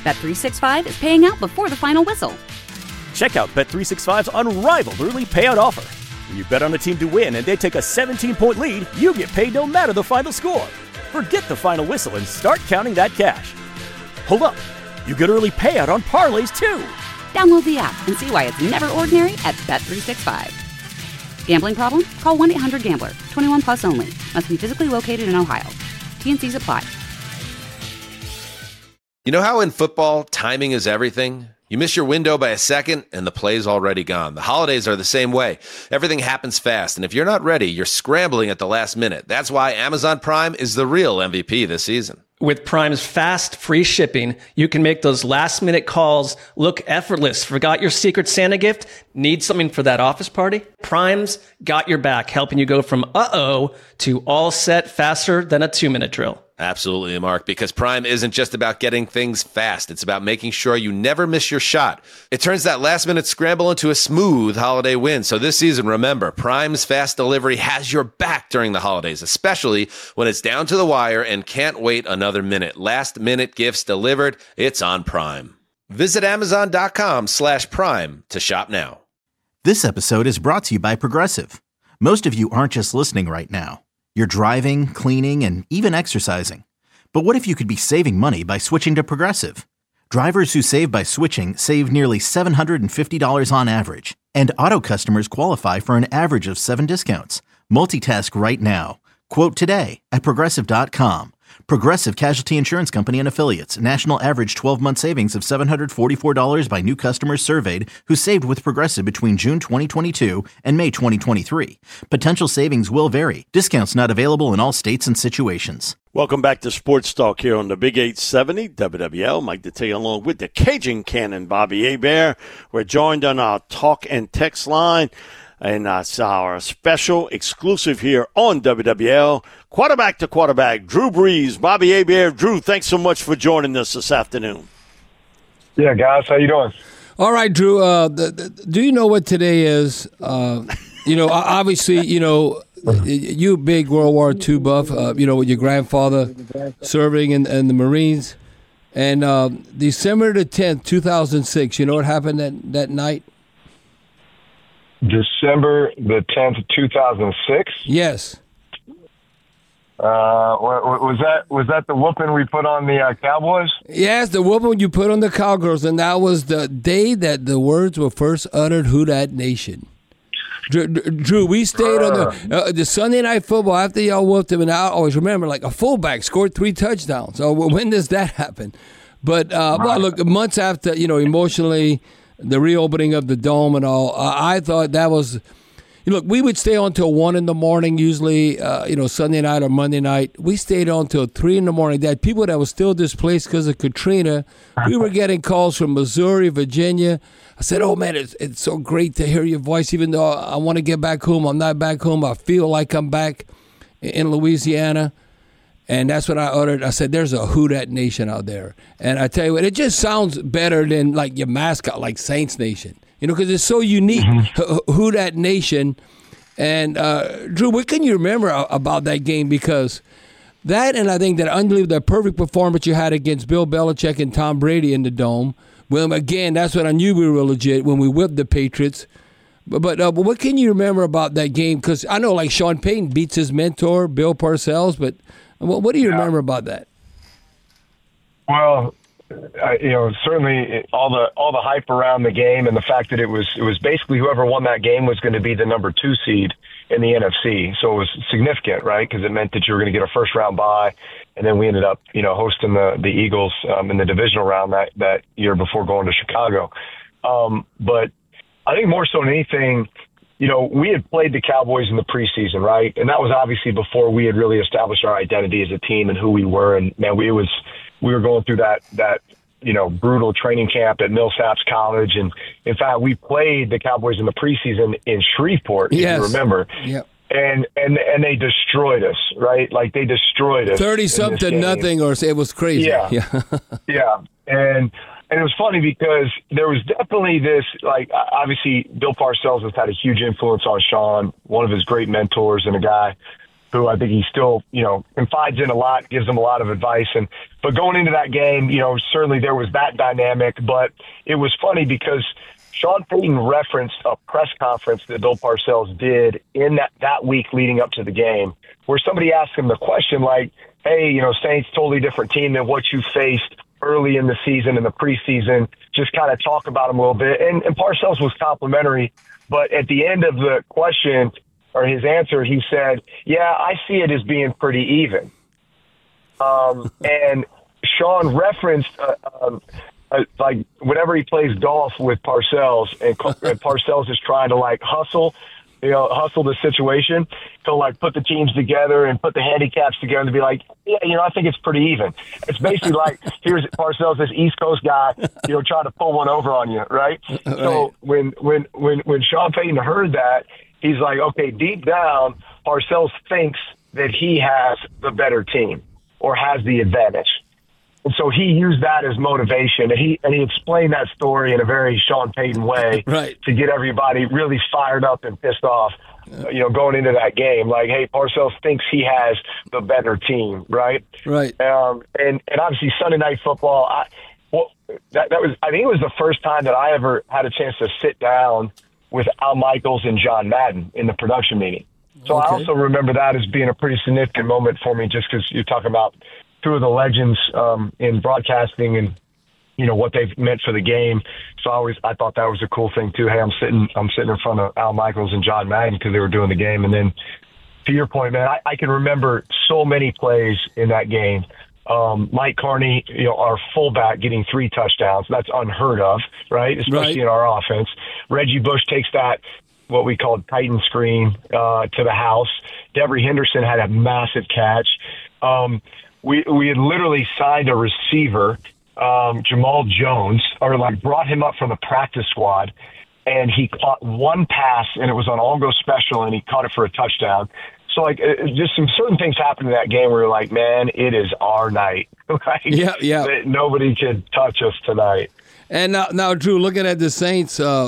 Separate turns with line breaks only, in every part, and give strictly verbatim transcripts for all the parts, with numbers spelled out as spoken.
Bet three sixty-five is paying out before the final whistle.
Check out Bet three sixty-five's unrivaled early payout offer. When you bet on a team to win and they take a seventeen-point lead, you get paid no matter the final score. Forget the final whistle and start counting that cash. Hold up. You get early payout on parlays, too.
Download the app and see why it's never ordinary at Bet three sixty-five. Gambling problem? Call one eight hundred gambler. twenty-one plus only. Must be physically located in Ohio. T N Cs apply.
You know how in football, timing is everything? You miss your window by a second, and the play's already gone. The holidays are the same way. Everything happens fast, and if you're not ready, you're scrambling at the last minute. That's why Amazon Prime is the real M V P this season.
With Prime's fast, free shipping, you can make those last-minute calls look effortless. Forgot your Secret Santa gift? Need something for that office party? Prime's got your back, helping you go from uh-oh to all set faster than a two-minute drill.
Absolutely, Mark, because Prime isn't just about getting things fast. It's about making sure you never miss your shot. It turns that last-minute scramble into a smooth holiday win. So this season, remember, Prime's fast delivery has your back during the holidays, especially when it's down to the wire and can't wait another minute. Last-minute gifts delivered, it's on Prime. Visit Amazon.com slash Prime to shop now.
This episode is brought to you by Progressive. Most of you aren't just listening right now. You're driving, cleaning, and even exercising. But what if you could be saving money by switching to Progressive? Drivers who save by switching save nearly seven hundred fifty dollars on average. And auto customers qualify for an average of seven discounts. Multitask right now. Quote today at Progressive dot com. Progressive Casualty Insurance Company and Affiliates. National average twelve-month savings of seven hundred forty-four dollars by new customers surveyed who saved with Progressive between June twenty twenty-two and May twenty twenty-three. Potential savings will vary. Discounts not available in all states and situations.
Welcome back to Sports Talk here on the Big eight seventy W W L. Mike Detillier along with the Cajun Cannon, Bobby Hebert. We're joined on our talk and text line. And that's our special exclusive here on W W L. Quarterback to quarterback, Drew Brees, Bobby Hebert. Drew, thanks so much for joining us this afternoon.
Yeah, guys, how you doing?
All right, Drew. Uh, the, the, do you know what today is? Uh, you know, obviously, you know, you big World War Two buff. Uh, you know, with your grandfather serving in, in the Marines, and uh, December the tenth, two thousand six. You know what happened that that night?
December the tenth, two thousand six.
Yes.
Uh, was that was that the whooping we put on the uh, Cowboys?
Yes, the whooping you put on the Cowgirls, and that was the day that the words were first uttered. Who dat nation? Drew, Drew we stayed on the uh, the Sunday Night Football after y'all whooped them, and I always remember like a fullback scored three touchdowns. So when does that happen? But uh, well, look, months after, you know, emotionally, the reopening of the dome and all, uh, I thought that was. Look, we would stay on till one in the morning, usually, uh, you know, Sunday night or Monday night. We stayed on till three in the morning. That people that were still displaced because of Katrina, we were getting calls from Missouri, Virginia. I said, oh, man, it's, it's so great to hear your voice, even though I want to get back home. I'm not back home. I feel like I'm back in Louisiana. And that's what I uttered. I said, there's a Who Dat Nation out there. And I tell you what, it just sounds better than like your mascot, like Saints Nation. You know, because it's so unique, mm-hmm. Who Dat Nation. And, uh, Drew, what can you remember about that game? Because that, and I think that unbelievable, that perfect performance you had against Bill Belichick and Tom Brady in the Dome. Well, again, that's what I knew we were legit when we whipped the Patriots. But but, uh, but what can you remember about that game? Because I know, like, Sean Payton beats his mentor, Bill Parcells, but what, what do you yeah. remember about that?
Well, I, you know, certainly all the all the hype around the game and the fact that it was it was basically whoever won that game was going to be the number two seed in the N F C. So it was significant, right? Because it meant that you were going to get a first round bye, and then we ended up, you know, hosting the the Eagles um, in the divisional round that that year before going to Chicago. Um, but I think more so than anything, you know, we had played the Cowboys in the preseason, right? And that was obviously before we had really established our identity as a team and who we were. And man, we, it was. We were going through that, that, you know, brutal training camp at Millsaps College. And in fact, we played the Cowboys in the preseason in Shreveport,
yes.
if you remember.
Yep.
And, and, and they destroyed us, right? Like they destroyed us.
thirty something nothing, or it was crazy.
Yeah.
Yeah.
yeah. And, and it was funny because there was definitely this, like, obviously Bill Parcells has had a huge influence on Sean, one of his great mentors and a guy who I think he still, you know, confides in a lot, gives them a lot of advice. And but going into that game, you know, certainly there was that dynamic. But it was funny because Sean Payton referenced a press conference that Bill Parcells did in that, that week leading up to the game, where somebody asked him the question like, hey, you know, Saints, totally different team than what you faced early in the season, in the preseason. Just kind of talk about them a little bit. And, and Parcells was complimentary. But at the end of the question, or his answer, he said, yeah, I see it as being pretty even. Um, and Sean referenced, uh, um, uh, like, whenever he plays golf with Parcells, and, and Parcells is trying to, like, hustle, you know, hustle the situation, to, like, put the teams together and put the handicaps together to be like, yeah, you know, I think it's pretty even. It's basically like, here's Parcells, this East Coast guy, you know, trying to pull one over on you, right? right. So when, when, when, when Sean Payton heard that, he's like, okay, deep down, Parcells thinks that he has the better team or has the advantage. And so he used that as motivation, and he and he explained that story in a very Sean Payton way
right.
to get everybody really fired up and pissed off, yeah. you know, going into that game. Like, hey, Parcells thinks he has the better team, right?
Right.
Um, and, and obviously Sunday Night Football, I, well, that, that was I think it was the first time that I ever had a chance to sit down with Al Michaels and John Madden in the production meeting. So okay. I also remember that as being a pretty significant moment for me, just because you're talking about two of the legends um, in broadcasting and, you know, what they've meant for the game. So I always, I thought that was a cool thing too. Hey, I'm sitting, I'm sitting in front of Al Michaels and John Madden because they were doing the game. And then to your point, man, I, I can remember so many plays in that game. Um, Mike Carney, you know, our fullback getting three touchdowns. That's unheard of, right? Especially right. in our offense. Reggie Bush takes that, what we called Titan screen, uh, to the house. Devery Henderson had a massive catch. Um, we, we had literally signed a receiver, um, Jamal Jones, or like brought him up from the practice squad, and he caught one pass, and it was on All Go Special, and he caught it for a touchdown. So, like, just some certain things happened in that game where you're like, man, it is our night. like,
yeah, yeah.
Nobody could touch us tonight.
And now, now Drew, looking at the Saints, uh,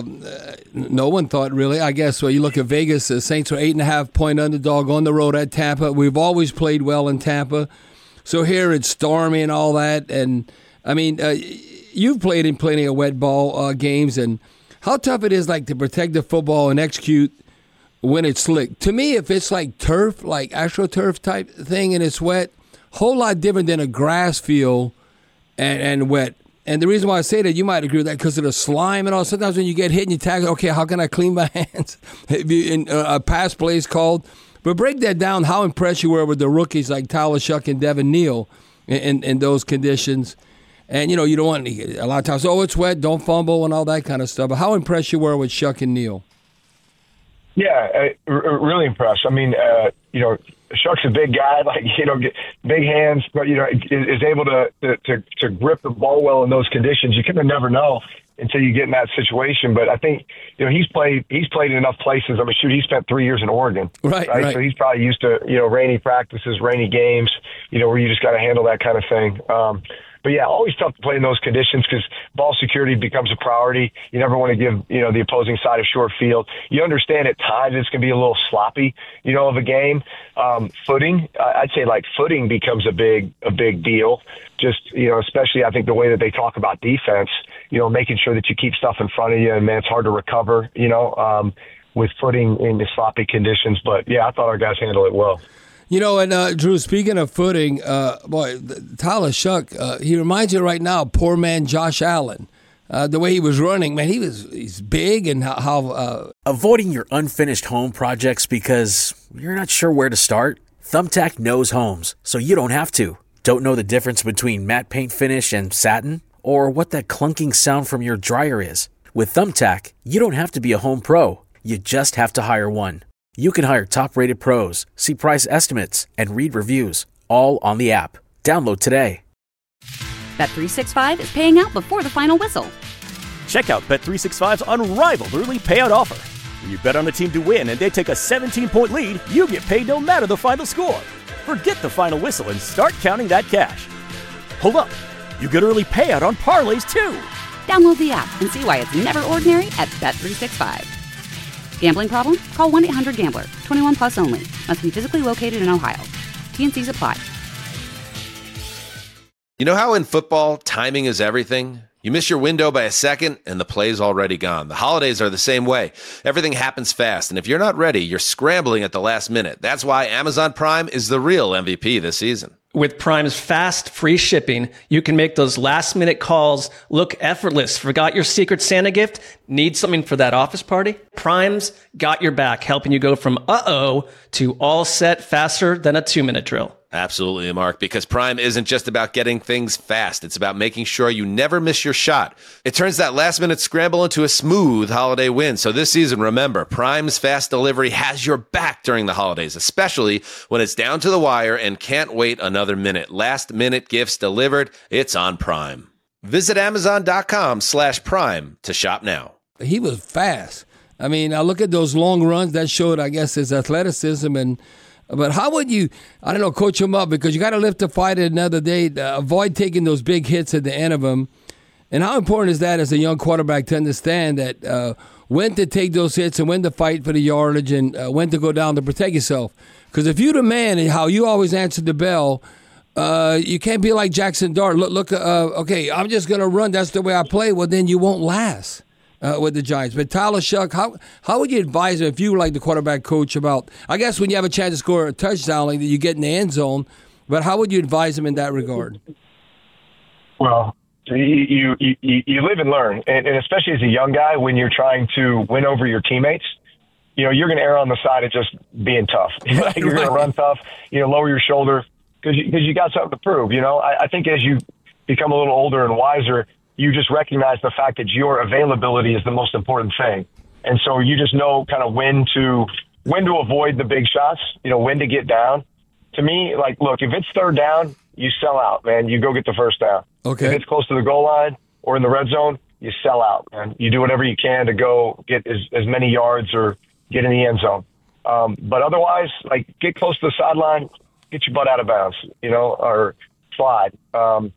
no one thought really. I guess when well, you look at Vegas, the Saints are eight and a half point underdog on the road at Tampa. We've always played well in Tampa. So here it's stormy and all that. And, I mean, uh, you've played in plenty of wet ball uh, games. And how tough it is, like, to protect the football and execute when it's slick. To me, if it's like turf, like AstroTurf type thing and it's wet, whole lot different than a grass field and, and wet. And the reason why I say that, you might agree with that because of the slime and all. Sometimes when you get hit and you tackle, okay, how can I clean my hands? in, uh, a pass play is called. But break that down, how impressed you were with the rookies like Tyler Shuck and Devin Neal in, in, in those conditions. And, you know, you don't want any, a lot of times, oh, it's wet, don't fumble and all that kind of stuff. But how impressed you were with Shuck and Neal?
Yeah, uh, r- really impressed. I mean, uh, you know, Shuck's a big guy, like, you know, big hands, but, you know, is, is able to, to, to grip the ball well in those conditions. You kind of never know until you get in that situation. But I think, you know, he's played, he's played in enough places. I mean, shoot, he spent three years in Oregon.
Right,
right.
right.
So he's probably used to, you know, rainy practices, rainy games, you know, where you just got to handle that kind of thing. Um, But, yeah, always tough to play in those conditions because ball security becomes a priority. You never want to give, you know, the opposing side a short field. You understand at times it's going to be a little sloppy, you know, of a game. Um, footing, I'd say, like, footing becomes a big a big deal. Just, you know, especially I think the way that they talk about defense, you know, making sure that you keep stuff in front of you. And, man, it's hard to recover, you know, um, with footing in the sloppy conditions. But, yeah, I thought our guys handled it well.
You know, and uh, Drew, speaking of footing, uh, boy, Tyler Shuck, uh, he reminds you right now of poor man Josh Allen. Uh, the way he was running, man, he was he's big and how... how uh...
Avoiding your unfinished home projects because you're not sure where to start? Thumbtack knows homes, so you don't have to. Don't know the difference between matte paint finish and satin? Or what that clunking sound from your dryer is? With Thumbtack, you don't have to be a home pro. You just have to hire one. You can hire top-rated pros, see price estimates, and read reviews, all on the app. Download today.
Bet three sixty-five is paying out before the final whistle.
Check out Bet three sixty-five's unrivaled early payout offer. When you bet on a team to win and they take a seventeen-point lead, you get paid no matter the final score. Forget the final whistle and start counting that cash. Hold up. You get early payout on parlays, too.
Download the app and see why it's never ordinary at Bet three sixty-five. Gambling problem? Call one eight hundred gambler. twenty-one plus only. Must be physically located in Ohio. T N Cs apply.
You know how in football, timing is everything? You miss your window by a second, and the play's already gone. The holidays are the same way. Everything happens fast, and if you're not ready, you're scrambling at the last minute. That's why Amazon Prime is the real M V P this season.
With Prime's fast, free shipping, you can make those last-minute calls look effortless. Forgot your Secret Santa gift? Need something for that office party? Prime's got your back, helping you go from uh-oh to all set faster than a two-minute drill.
Absolutely, Mark, because Prime isn't just about getting things fast. It's about making sure you never miss your shot. It turns that last-minute scramble into a smooth holiday win. So this season, remember, Prime's fast delivery has your back during the holidays, especially when it's down to the wire and can't wait another minute. Last-minute gifts delivered, it's on Prime. Visit Amazon.com slash Prime to shop now.
He was fast. I mean, I look at those long runs. That showed, I guess, his athleticism and But how would you, I don't know, coach him up? Because you got to live to fight it another day. Uh, avoid taking those big hits at the end of them. And how important is that as a young quarterback to understand that uh, when to take those hits and when to fight for the yardage and uh, when to go down to protect yourself? Because if you're the man and how you always answer the bell, uh, you can't be like Jackson Dart. Look, look. Uh, okay, I'm just going to run. That's the way I play. Well, then you won't last. Uh, with the Giants. But Tyler Shough, how how would you advise him if you were like the quarterback coach about, I guess when you have a chance to score a touchdown, like you get in the end zone, but how would you advise him in that regard?
Well, you you, you, you live and learn, and, and especially as a young guy, when you're trying to win over your teammates, you know, you're going to err on the side of just being tough.
Right,
you're going to run tough, you know, lower your shoulder because you, 'cause you got something to prove. You know, I, I think as you become a little older and wiser, you just recognize the fact that your availability is the most important thing. And so you just know kind of when to when to avoid the big shots, you know, when to get down. To me, like, look, if it's third down, you sell out, man. You go get the first down.
Okay.
If it's close to the goal line or in the red zone, you sell out, man. You do whatever you can to go get as, as many yards or get in the end zone. Um, but otherwise, like, get close to the sideline, get your butt out of bounds, you know, or slide. Um,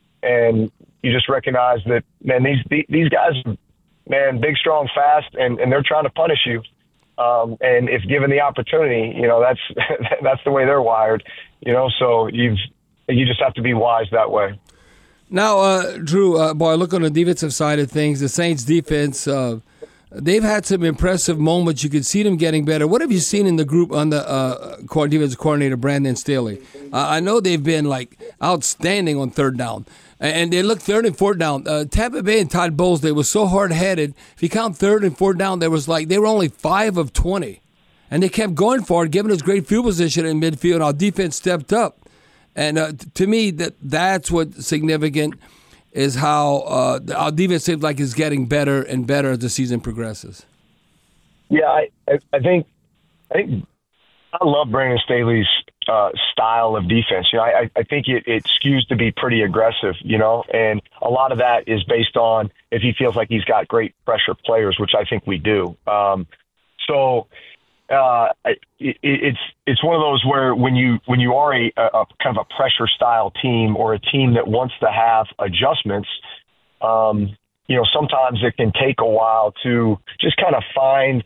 and you just recognize that, man, these these guys, man, big, strong, fast, and, and they're trying to punish you. Um, and if given the opportunity, you know, that's that's the way they're wired, you know, so you've you just have to be wise that way.
Now, uh, Drew, uh, boy, look on the defensive side of things. The Saints defense, uh, they've had some impressive moments. You can see them getting better. What have you seen in the group under uh, defensive coordinator Brandon Staley? Uh, I know they've been, like, outstanding on third down. And they look third and fourth down. Uh, Tampa Bay and Todd Bowles, they were so hard-headed. If you count third and fourth down, there was like they were only five of twenty. And they kept going for it, giving us great field position in midfield. Our defense stepped up. And uh, to me, that that's what's significant is how uh, our defense seems like is getting better and better as the season progresses.
Yeah, I, I think I think I love Brandon Staley's uh, style of defense. You know, I, I think it, it skews to be pretty aggressive, you know, and a lot of that is based on if he feels like he's got great pressure players, which I think we do. Um, so uh, it, it's it's one of those where when you when you are a, a kind of a pressure style team or a team that wants to have adjustments, um, you know, sometimes it can take a while to just kind of find,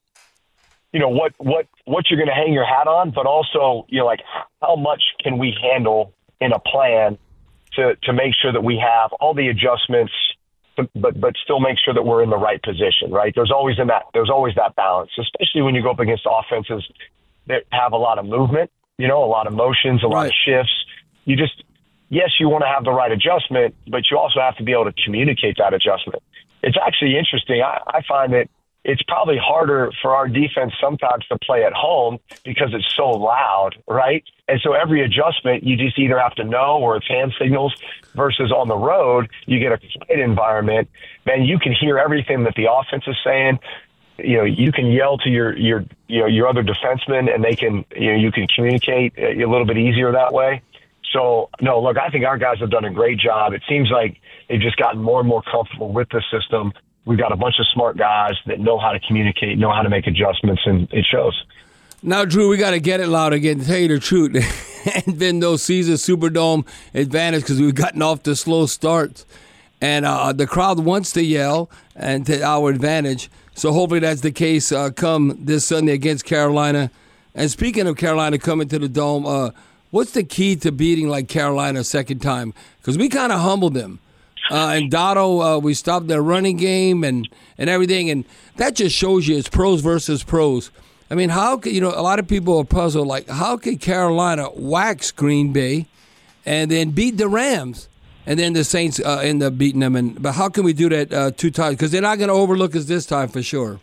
you know, what, what, what you're going to hang your hat on, but also, you know, like how much can we handle in a plan to, to make sure that we have all the adjustments, but, but still make sure that we're in the right position, right? There's always in that, there's always that balance, especially when you go up against offenses that have a lot of movement, you know, a lot of motions, a lot of shifts. You just, yes, you want to have the right adjustment, but you also have to be able to communicate that adjustment. It's actually interesting. I, I find that it's probably harder for our defense sometimes to play at home because it's so loud, right? And so every adjustment, you just either have to know or it's hand signals versus on the road, you get a quiet environment. Man, you can hear everything that the offense is saying. You know, you can yell to your, your, you know, your other defensemen and they can, you know, you can communicate a little bit easier that way. So, no, look, I think our guys have done a great job. It seems like they've just gotten more and more comfortable with the system. We've got a bunch of smart guys that know how to communicate, know how to make adjustments, and it shows.
Now, Drew, we got to get it loud again. To tell you the truth, it's been those season Superdome advantage because we've gotten off to slow starts. And uh, the crowd wants to yell and to our advantage. So hopefully that's the case uh, come this Sunday against Carolina. And speaking of Carolina coming to the Dome, uh, what's the key to beating like Carolina a second time? Because we kind of humbled them. Uh, and Dotto, uh, we stopped their running game and, and everything. And that just shows you it's pros versus pros. I mean, how could, you know, a lot of people are puzzled, like, how could Carolina wax Green Bay and then beat the Rams? And then the Saints uh, end up beating them. And But how can we do that uh, two times? Because they're not going to overlook us this time for sure.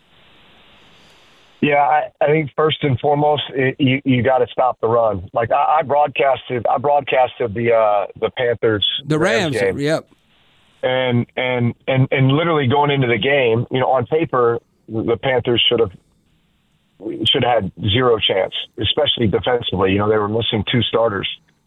Yeah, I, I think first and foremost, it, you you got to stop the run. Like I, I broadcasted, I broadcasted the uh, the Panthers,
the Rams, Rams game. Yep.
And and and and literally going into the game, you know, on paper, the Panthers should have should have had zero chance, especially defensively. You know, they were missing two starters,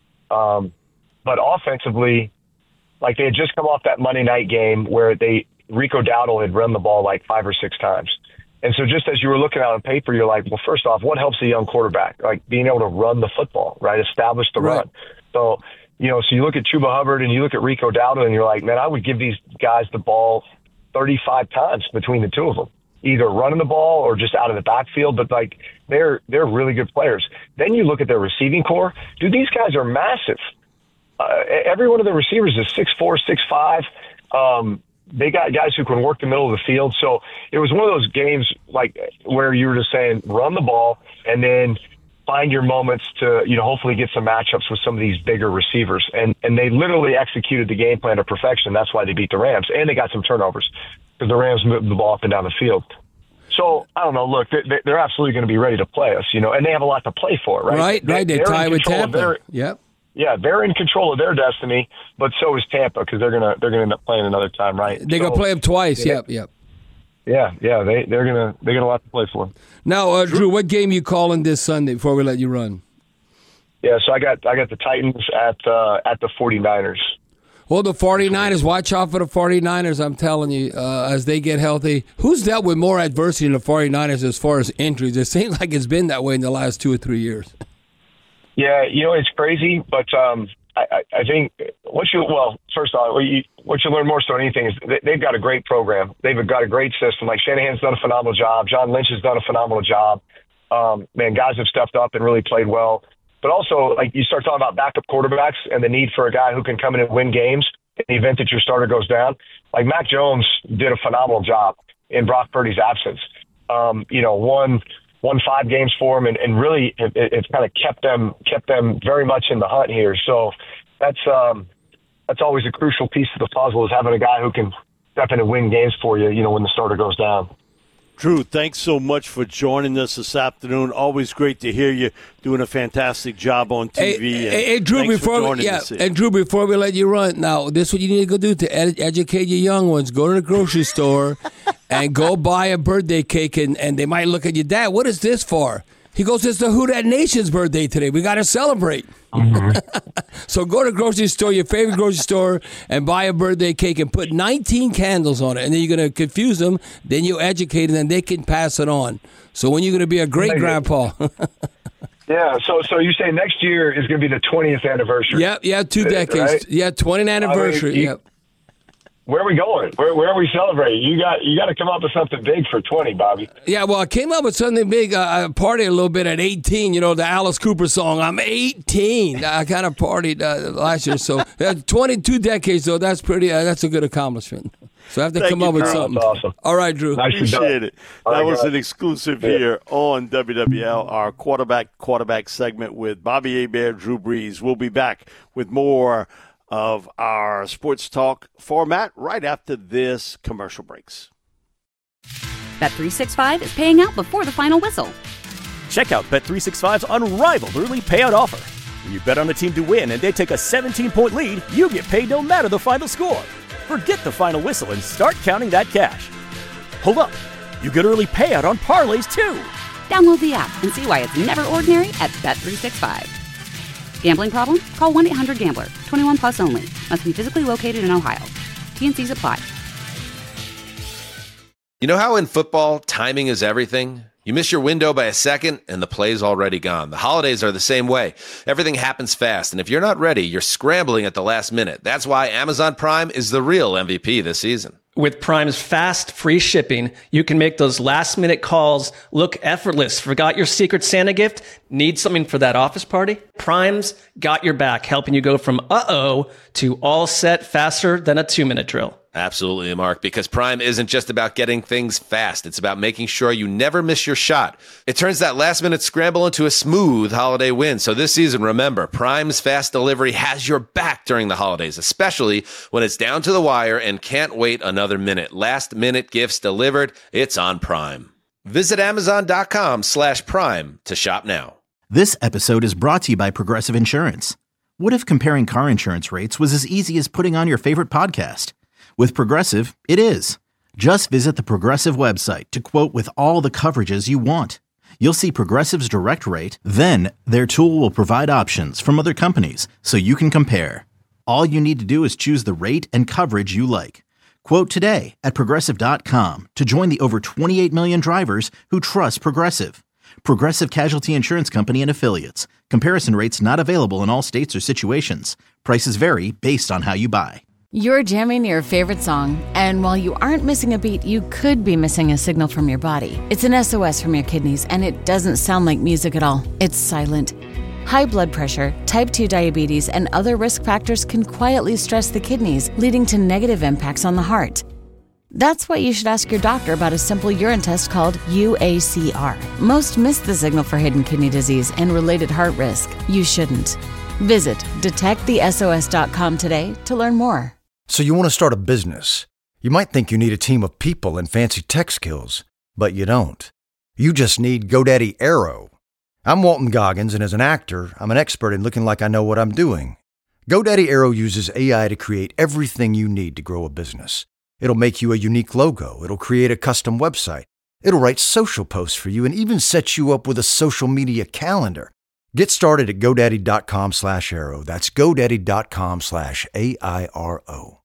um, but offensively, like they had just come off that Monday night game where they Rico Dowdle had run the ball like five or six times. And so just as you were looking out on paper, you're like, well, first off, what helps a young quarterback? Like being able to run the football, right? Establish the
right.
run. So, you know, so you look at Chuba Hubbard and you look at Rico Dowdle and you're like, man, I would give these guys the ball thirty-five times between the two of them, either running the ball or just out of the backfield. But like they're, they're really good players. Then you look at their receiving core. Dude, these guys are massive. Uh, every one of the receivers is six four, six five. Um, They got guys who can work the middle of the field. So it was one of those games like where you were just saying, run the ball and then find your moments to, you know, hopefully get some matchups with some of these bigger receivers. And and they literally executed the game plan to perfection. That's why they beat the Rams. And they got some turnovers because the Rams moved the ball up and down the field. So, I don't know, look, they're absolutely going to be ready to play us, you know, and they have a lot to play for, right?
Right, right. They tie with Tampa. Yep.
Yeah, they're in control of their destiny, but so is Tampa because they're gonna they're gonna end up playing another time, right?
They're
so,
gonna play them twice.
Yeah,
yep, yep.
Yeah, yeah. They they're gonna they got a lot to play for.
Now, uh, Drew, what game you calling this Sunday before we let you run?
Yeah, so I got I got the Titans at uh, at the 49ers.
Well, the 49ers, watch out for the 49ers, I'm telling you, uh, as they get healthy. Who's dealt with more adversity than the 49ers as far as injuries? It seems like it's been that way in the last two or three years.
Yeah, you know, it's crazy, but um, I, I think what you, well, first off, what you, what you learn more so than anything is they, they've got a great program. They've got a great system. Like Shanahan's done a phenomenal job. John Lynch has done a phenomenal job. Um, man, guys have stepped up and really played well. But also, like you start talking about backup quarterbacks and the need for a guy who can come in and win games in the event that your starter goes down. Like Mac Jones did a phenomenal job in Brock Purdy's absence. Um, you know, won won five games for him, and, and really it, it's kind of kept them kept them very much in the hunt here. So that's um, that's always a crucial piece of the puzzle, is having a guy who can step in and win games for you, you know, when the starter goes down.
Drew, thanks so much for joining us this afternoon. Always great to hear you doing a fantastic job on T V.
Hey, hey, hey Drew, before we, yeah, and Drew, before we let you run, now this is what you need to go do to ed- educate your young ones. Go to the grocery store and go buy a birthday cake, and, and they might look at you, Dad, what is this for? He goes, it's the Who Dat Nation's birthday today. We got to celebrate. Mm-hmm. So go to the grocery store, your favorite grocery store, and buy a birthday cake and put nineteen candles on it. And then you're going to confuse them. Then you educate them, and they can pass it on. So when you're going to be a great grandpa.
Yeah, so so you say next year is going to be the twentieth anniversary.
Yep, yeah, two decades. Right? Yeah, twentieth anniversary. I mean, you, yep.
Where are we going? Where, where are we celebrating? You got you got to come up with something big for twenty, Bobby.
Yeah, well, I came up with something big. Uh, I partied a little bit at eighteen. You know, the Alice Cooper song. I'm eighteen. I kind of partied uh, last year. So uh, twenty-two decades, though. That's pretty. Uh, that's a good accomplishment. So I have to
Thank
come
you,
up with
Drew.
something.
That's awesome.
All right, Drew.
Nice Appreciate it. That
right,
was
guys.
an exclusive here on W W L, our quarterback quarterback segment with Bobby Hebert, Drew Brees. We'll be back with more of our sports talk format right after this commercial breaks.
Bet three sixty-five is paying out before the final whistle.
Check out Bet three sixty-five's unrivaled early payout offer. When you bet on a team to win and they take a seventeen-point lead, you get paid no matter the final score. Forget the final whistle and start counting that cash. Hold up. You get early payout on parlays, too.
Download the app and see why it's never ordinary at Bet three sixty-five. Gambling problem? Call one eight hundred gambler. twenty-one plus only. Must be physically located in Ohio. T N Cs apply.
You know how in football, timing is everything? You miss your window by a second, and the play's already gone. The holidays are the same way. Everything happens fast, and if you're not ready, you're scrambling at the last minute. That's why Amazon Prime is the real M V P this season.
With Prime's fast, free shipping, you can make those last-minute calls look effortless. Forgot your Secret Santa gift? Need something for that office party? Prime's got your back, helping you go from uh-oh to all set faster than a two-minute drill.
Absolutely, Mark, because Prime isn't just about getting things fast. It's about making sure you never miss your shot. It turns that last-minute scramble into a smooth holiday win. So this season, remember, Prime's fast delivery has your back during the holidays, especially when it's down to the wire and can't wait another minute. Last-minute gifts delivered. It's on Prime. Visit Amazon.com slash Prime to shop now.
This episode is brought to you by Progressive Insurance. What if comparing car insurance rates was as easy as putting on your favorite podcast? With Progressive, it is. Just visit the Progressive website to quote with all the coverages you want. You'll see Progressive's direct rate, then their tool will provide options from other companies so you can compare. All you need to do is choose the rate and coverage you like. Quote today at Progressive dot com to join the over twenty-eight million drivers who trust Progressive. Progressive Casualty Insurance Company and Affiliates. Comparison rates not available in all states or situations. Prices vary based on how you buy.
You're jamming your favorite song, and while you aren't missing a beat, you could be missing a signal from your body. It's an S O S from your kidneys, and it doesn't sound like music at all. It's silent. High blood pressure, type two diabetes, and other risk factors can quietly stress the kidneys, leading to negative impacts on the heart. That's why you should ask your doctor about a simple urine test called U A C R. Most miss the signal for hidden kidney disease and related heart risk. You shouldn't. Visit detect the S O S dot com today to learn more.
So you want to start a business. You might think you need a team of people and fancy tech skills, but you don't. You just need GoDaddy Aero. I'm Walton Goggins, and as an actor, I'm an expert in looking like I know what I'm doing. GoDaddy Aero uses A I to create everything you need to grow a business. It'll make you a unique logo. It'll create a custom website. It'll write social posts for you and even set you up with a social media calendar. Get started at GoDaddy.com slash Aero. That's GoDaddy.com slash A I R O.